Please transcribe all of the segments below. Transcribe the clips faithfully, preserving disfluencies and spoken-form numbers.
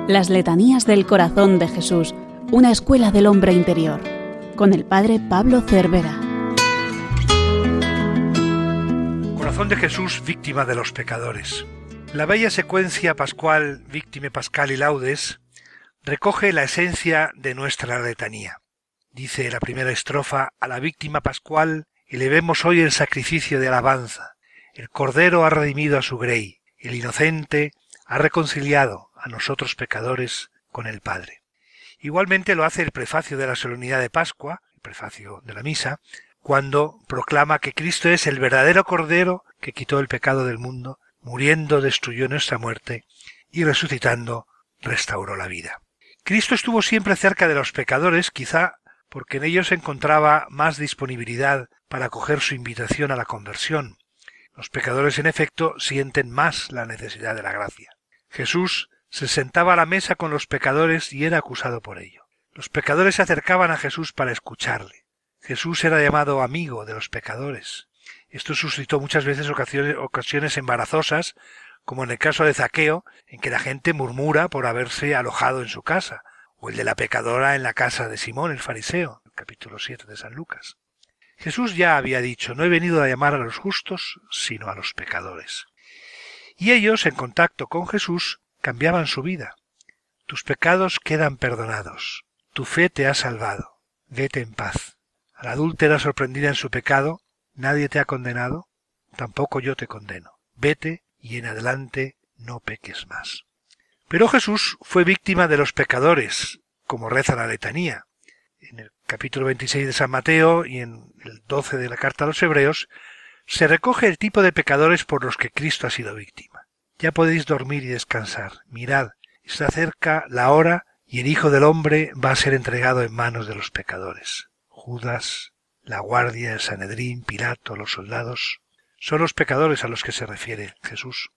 Las letanías del corazón de Jesús, una escuela del hombre interior, con el padre Pablo Cervera. Corazón de Jesús, víctima de los pecadores. La bella secuencia pascual Victime Pascali Laudes recoge la esencia de nuestra letanía. Dice la primera estrofa: a la víctima pascual elevemos hoy el sacrificio de alabanza. El Cordero ha redimido a su grey, el inocente ha reconciliado a nosotros pecadores con el Padre. Igualmente lo hace el prefacio de la solemnidad de Pascua, el prefacio de la misa, cuando proclama que Cristo es el verdadero Cordero que quitó el pecado del mundo, muriendo destruyó nuestra muerte y resucitando restauró la vida. Cristo estuvo siempre cerca de los pecadores, quizá porque en ellos encontraba más disponibilidad para acoger su invitación a la conversión. Los pecadores, en efecto, sienten más la necesidad de la gracia. Jesús se sentaba a la mesa con los pecadores y era acusado por ello. Los pecadores se acercaban a Jesús para escucharle. Jesús era llamado amigo de los pecadores. Esto suscitó muchas veces ocasiones, ocasiones embarazosas, como en el caso de Zaqueo, en que la gente murmura por haberse alojado en su casa, o el de la pecadora en la casa de Simón el fariseo, el capítulo siete de San Lucas. Jesús ya había dicho: no he venido a llamar a los justos, sino a los pecadores. Y ellos, en contacto con Jesús, cambiaban su vida. Tus pecados quedan perdonados. Tu fe te ha salvado. Vete en paz. A la adúltera sorprendida en su pecado, nadie te ha condenado, tampoco yo te condeno. Vete y en adelante no peques más. Pero Jesús fue víctima de los pecadores, como reza la letanía. En el capítulo veintiséis de San Mateo y en el doce de la carta a los Hebreos, se recoge el tipo de pecadores por los que Cristo ha sido víctima. Ya podéis dormir y descansar. Mirad, está cerca la hora y el Hijo del Hombre va a ser entregado en manos de los pecadores. Judas, la guardia, el Sanedrín, Pilato, los soldados, son los pecadores a los que se refiere Jesús.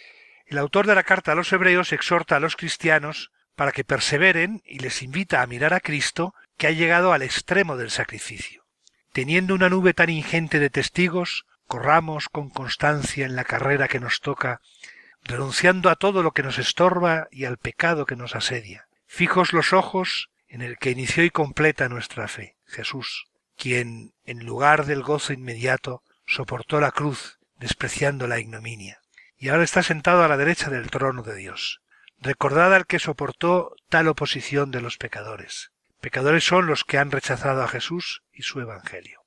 El autor de la carta a los Hebreos exhorta a los cristianos para que perseveren y les invita a mirar a Cristo, que ha llegado al extremo del sacrificio. Teniendo una nube tan ingente de testigos, corramos con constancia en la carrera que nos toca, renunciando a todo lo que nos estorba y al pecado que nos asedia. Fijos los ojos en el que inició y completa nuestra fe, Jesús, quien, en lugar del gozo inmediato, soportó la cruz, despreciando la ignominia, y ahora está sentado a la derecha del trono de Dios. Recordad al que soportó tal oposición de los pecadores. Pecadores son los que han rechazado a Jesús y su evangelio.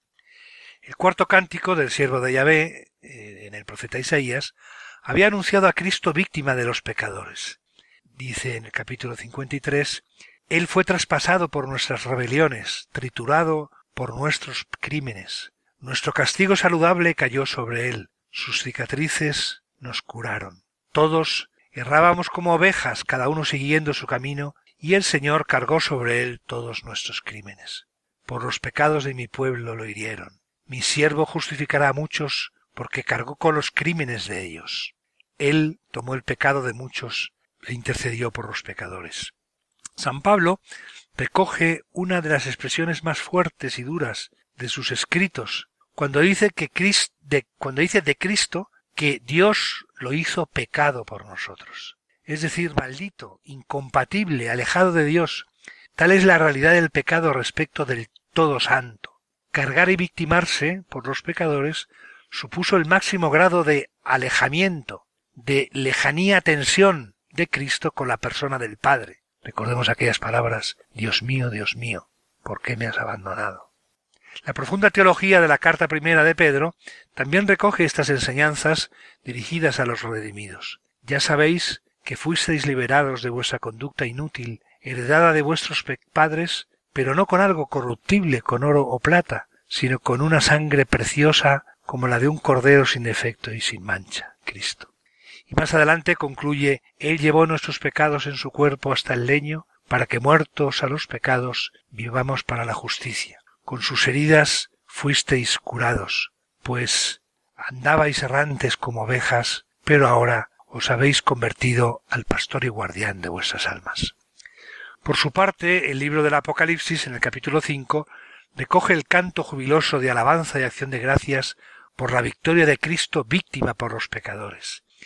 El cuarto cántico del siervo de Yahvé, eh, en el profeta Isaías, había anunciado a Cristo víctima de los pecadores. Dice en el capítulo cincuenta y tres, Él fue traspasado por nuestras rebeliones, triturado por nuestros crímenes. Nuestro castigo saludable cayó sobre Él, sus cicatrices nos curaron. Todos errábamos como ovejas, cada uno siguiendo su camino, y el Señor cargó sobre Él todos nuestros crímenes. Por los pecados de mi pueblo lo hirieron. Mi siervo justificará a muchos, porque cargó con los crímenes de ellos. Él tomó el pecado de muchos e intercedió por los pecadores. San Pablo recoge una de las expresiones más fuertes y duras de sus escritos, cuando dice que Cristo, de, cuando dice de Cristo que Dios lo hizo pecado por nosotros. Es decir, maldito, incompatible, alejado de Dios. Tal es la realidad del pecado respecto del Todo Santo. Cargar y victimarse por los pecadores supuso el máximo grado de alejamiento, de lejanía, tensión de Cristo con la persona del Padre. Recordemos aquellas palabras: Dios mío, Dios mío, ¿por qué me has abandonado? La profunda teología de la carta primera de Pedro también recoge estas enseñanzas dirigidas a los redimidos. Ya sabéis que fuisteis liberados de vuestra conducta inútil, heredada de vuestros padres, pero no con algo corruptible, con oro o plata, sino con una sangre preciosa como la de un cordero sin defecto y sin mancha, Cristo. Y más adelante concluye: Él llevó nuestros pecados en su cuerpo hasta el leño, para que muertos a los pecados vivamos para la justicia. Con sus heridas fuisteis curados, pues andabais errantes como ovejas, pero ahora os habéis convertido al pastor y guardián de vuestras almas. Por su parte, el libro del Apocalipsis, en el capítulo cinco, recoge el canto jubiloso de alabanza y acción de gracias por la victoria de Cristo víctima por los pecadores.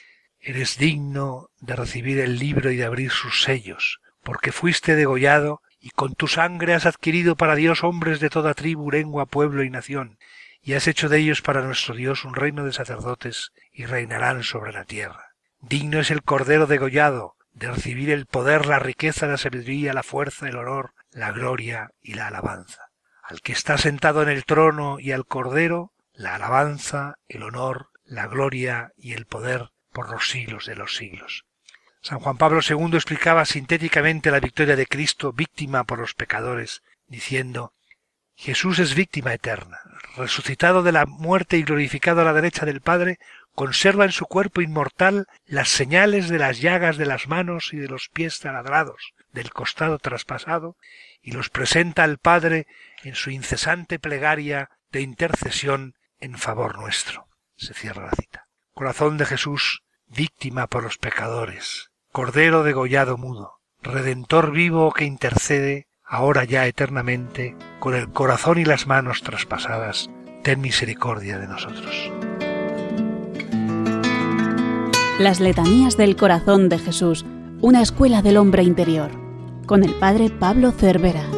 Eres digno de recibir el libro y de abrir sus sellos, porque fuiste degollado y con tu sangre has adquirido para Dios hombres de toda tribu, lengua, pueblo y nación, y has hecho de ellos para nuestro Dios un reino de sacerdotes y reinarán sobre la tierra. Digno es el Cordero degollado de recibir el poder, la riqueza, la sabiduría, la fuerza, el honor, la gloria y la alabanza. Al que está sentado en el trono y al Cordero, la alabanza, el honor, la gloria y el poder por los siglos de los siglos. San Juan Pablo segundo explicaba sintéticamente la victoria de Cristo, víctima por los pecadores, diciendo: Jesús es víctima eterna, resucitado de la muerte y glorificado a la derecha del Padre, conserva en su cuerpo inmortal las señales de las llagas de las manos y de los pies taladrados, del costado traspasado, y los presenta al Padre en su incesante plegaria de intercesión en favor nuestro. Se cierra la cita. Corazón de Jesús, víctima por los pecadores, Cordero degollado mudo, Redentor vivo que intercede, ahora ya eternamente, con el corazón y las manos traspasadas, ten misericordia de nosotros. Las letanías del corazón de Jesús, una escuela del hombre interior, con el padre Pablo Cervera.